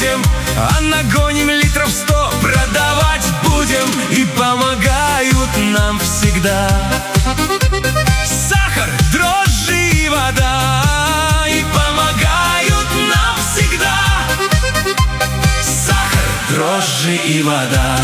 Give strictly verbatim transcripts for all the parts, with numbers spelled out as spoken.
будем, а нагоним литров сто, продавать будем. И помогают нам всегда сахар, дрожжи и вода. И помогают нам всегда сахар, дрожжи и вода.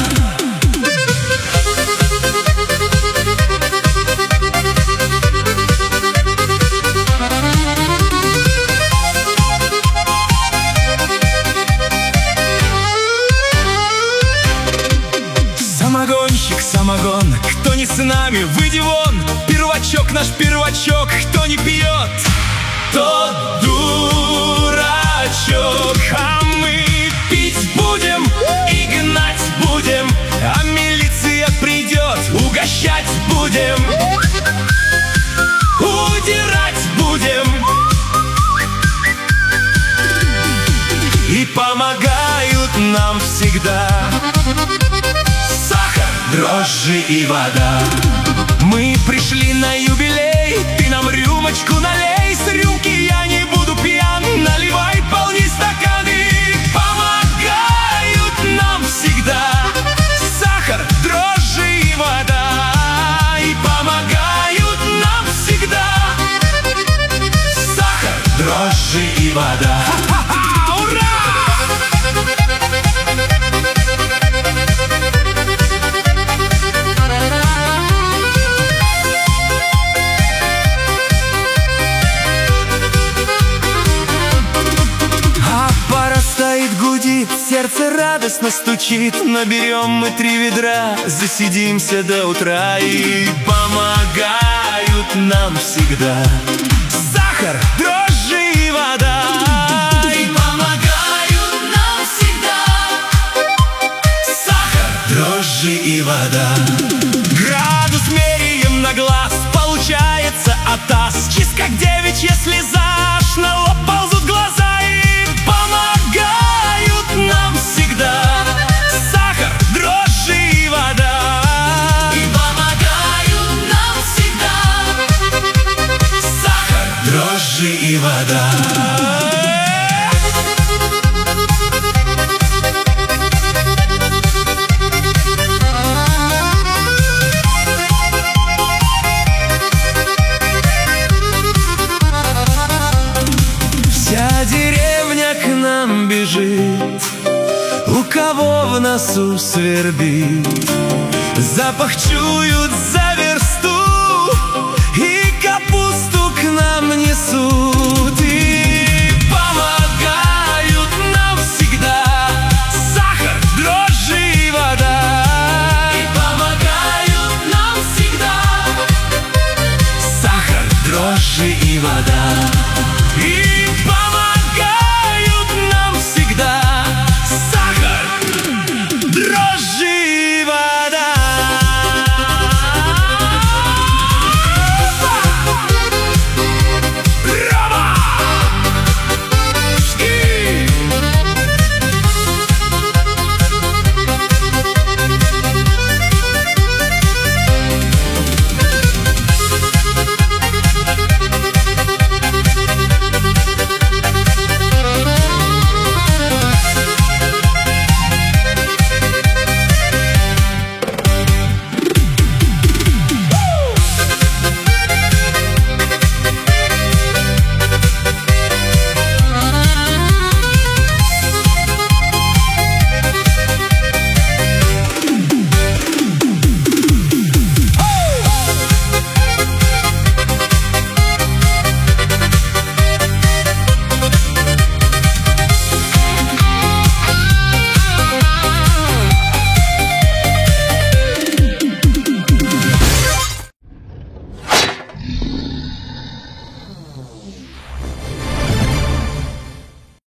Самогонщик, самогон, кто не с нами, выйди вон. Первачок наш первачок, кто не пьет, тот дурачок. А мы пить будем и гнать будем, а милиция придет, угощать будем, удирать будем. И помогают нам всегда сахар, дрожжи и вода. Мы пришли на юбилей, ты нам рюмочку налей. С рюмки я не буду пьян, наливай полни стаканы. Помогают нам всегда сахар, дрожжи и вода. И помогают нам всегда сахар, дрожжи и вода. Сердце радостно стучит, наберем мы три ведра, засидимся до утра. И помогают нам всегда сахар, дрожжи и вода. И помогают нам всегда сахар, дрожжи и вода. Градус меряем на глаз, получается атас. Чист как девичья слеза, аж на лоб ползут глаза. И помогают нам всегда сахар, дрожжи и вода. И помогают нам всегда сахар, дрожжи и вода. Вся деревня к нам бежит, у кого в носу свербит. Запах чуют за версту, и капусту к нам несут. И